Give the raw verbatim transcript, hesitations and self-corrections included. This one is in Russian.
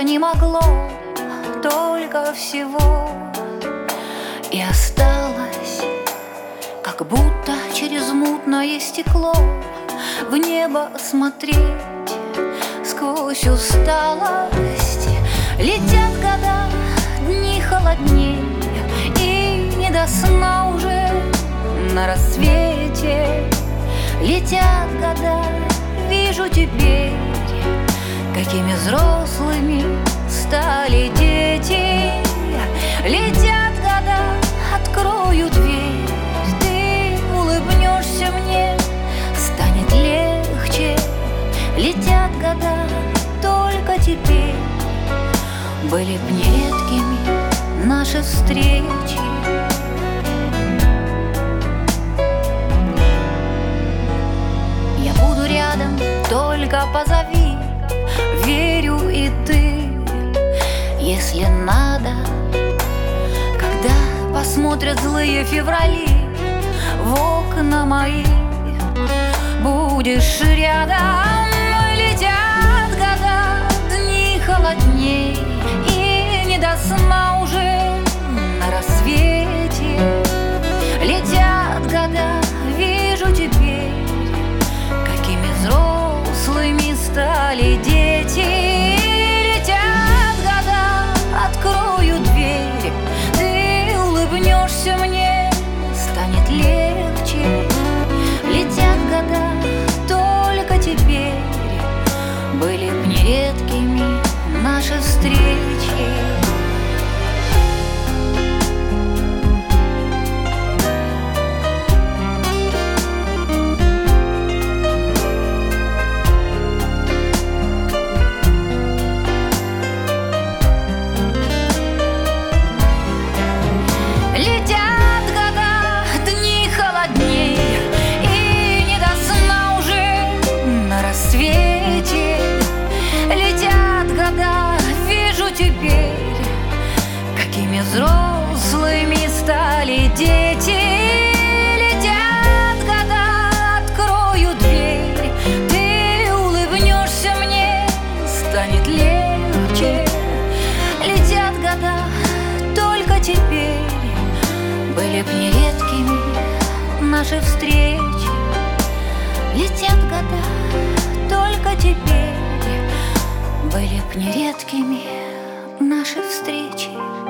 не могло только всего. И осталось, как будто через мутное стекло, в небо смотреть сквозь усталость. Летят года, дни холоднее, и не до сна уже на рассвете. Летят года, вижу теперь, какими взрослыми стали дети. Летят года, открою дверь, ты улыбнешься мне, станет легче. Летят года, только теперь были б нередкими наши встречи. Я буду рядом, только позови, верю и ты, если надо. Когда посмотрят злые феврали в окна мои, будешь рядом. Летят года, дни холодней, и не до сна уже на рассвете. Летят года, вижу теперь, какими взрослыми стали дети. Летят года, открою дверь, ты улыбнешься мне, станет легче. Летят года, только теперь были б нередкими наши встречи. Теперь, какими взрослыми стали дети. Летят года, открою дверь, ты улыбнешься мне, станет легче. Летят года, только теперь были б нередкими наши встречи. Летят года, только теперь были б нередкими наши встречи.